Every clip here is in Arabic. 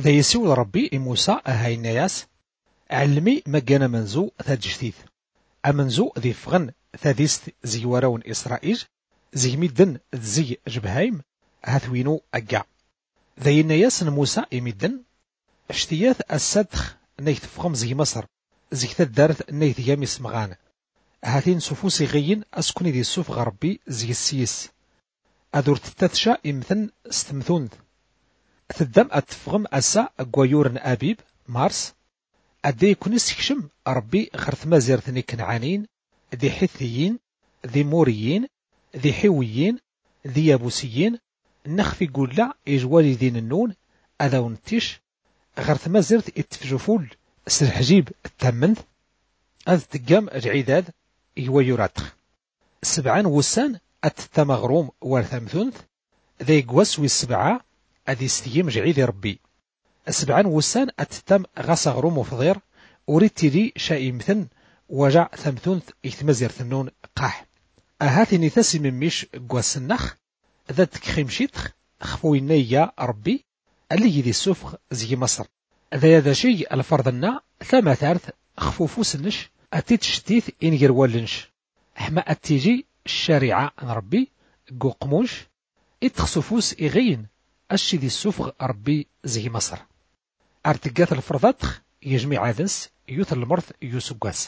ذا يسول ربي موسى هاي الناس علمي مجانا منزو ذا جديد أمنزو ذي فغن ثاديست زي وراون إسرائيل زي ميدن زي جبهايم هاثوينو أجا ذا الناس موسى يميدن اشتياث السدخ نيث فغم زي مصر زي ثدارت نيث يامس مغان هاتين سفوسي غيين أسكني ذي السوف غربي زي السيس أدور تتثشى إمثن استمثون تدم أتفغم أسا أقويورن أبيب مارس أدي يكون يسكشم ربي غرث مازيرتني كنعانين ذي حثيين ذي موريين ذي حويين ذي يابوسيين نخفي قولا إجوالي ذين النون أذا ونتيش غرث مازيرت اتفجفول سرحجيب التمنث أذ تقام العداد يويوراتخ 7 وسان التمغروم والثمثنث ذي قوسوي 7 أذي استيم جعيد ربي 7 وسان التم غصغروم وفضير أريد لي شائمثن وجع ثمثنث إثمزير ثنون قاح أهاتني ثسي من ميش قواسنخ ذات كخيمشيتخ خفوي نيا ربي اللي يدي السفغ زي مصر ذا شيء الفرضنا ثما ثارث خفوفو سنش أتيتشتيث إنجر والنش حما أتيجي الشارعة عن ربي قوقموش اتخصفوس إغين أشي دي السفغ ربي زي مصر أرتقات الفرضاتخ يجمع عادنس يوث المرث يوسقاس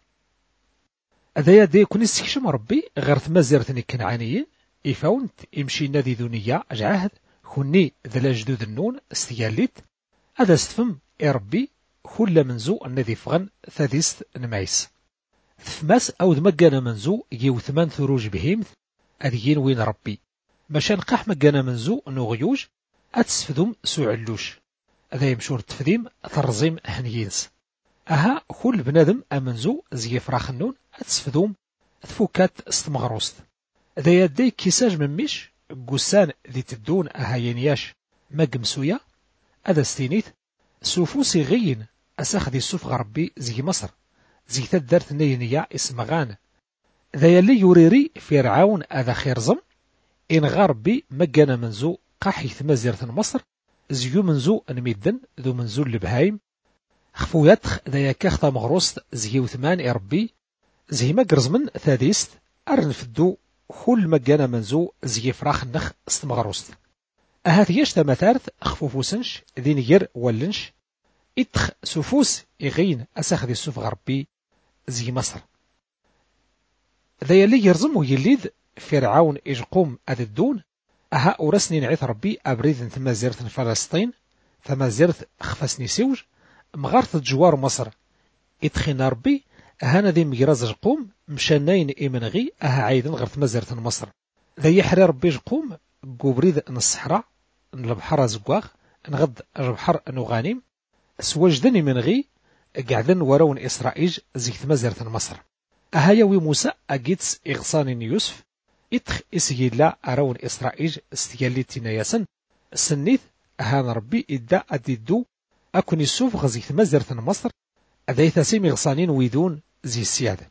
أذا يدي يكون يستكشم ربي غير ثما زيرتني كنعانيين إفاونت يمشي نادي دونية أجعاهد خني ذلا جدود النون استياليت هذا استفم ربي كل منزو النذي فغن ثاديست نمايس ثماس أو دمجانا منزو يو 8 ثروج بهيمث أذيين وين ربي مشان قاح مجانا منزو نغيوج أتسفدوم سوعلوش هذا يمشور التفديم ثرزيم هنيينس أها كل بنادم أمنزو زي فراخ النون أتسفدوم ثفوكات استمغروست هذا يدي كيساج من ميش قسان ذي تدون أهاينياش مقمسويا هذا ستينيث سوفوسي غين أساخ ذي السوف غربي زي مصر زي تدارت نينيا اسمغان ذا يلي يوريري فرعون هذا خيرزم إن غربي مجانا منزو قاحي ثمازيرة مصر زيو منزو نميدن ذو منزو لبهايم خفوياتخ ذا يكاخ مغروست زيو 8 ربي زي ما قرزمن ثاديست أرنفدو كل مجانا منزو زي فراخ النخ استمغروست أهات يشتا مثارث خفوفوسنش ذي نير والنش إتخ سفوس إغين أساخذ السوف غربي زي مصر ذا يلي يرزم ويليذ فرعون إجقوم أذدون أها أورسني نعيث ربي أبريد ثم زيرت فلسطين ثم زيرت خفسني سيوج مغارث جوار مصر إتخين ربي أهانا ذي مجراز جقوم مشانين إيمنغي أها عايدن غير ثم زيرت مصر ذا يحري ربي جقوم قبريد الصحراء البحر زقاغ نغد البحر نغانيم سوجدني من غي قعدن وراون إسرائيل زي ثمازرة مصر أهايوي موسى أجيتس إغصان يوسف إتخ إسجيلا أراون إسرائيل استياليتي نياسن سنيث أهان ربي إدى أديدو أكون السوف غزي ثمازرة مصر أذيث سيمي غصانين ويدون زي السيادة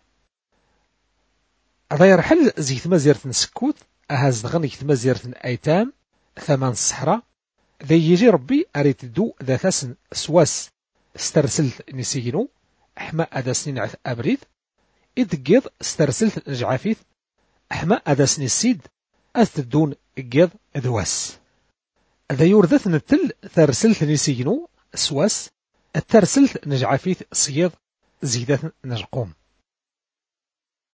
أذا يرحل زي ثمازرة سكوت أهاز غني ثمازرة أيتام 8 الصحراء ذي يجي ربي أريد دو ذا ثاسن سواس استرسلت نسينو أحما أدا سنين عث أبريد إذ قيض استرسلت نجعافيث أحما أدا سنين السيد أثدون قيض ذواس ذا يورذث نتل ثرسلت نسينو سواس الترسلت نجعافيث صيض زيدات نجقوم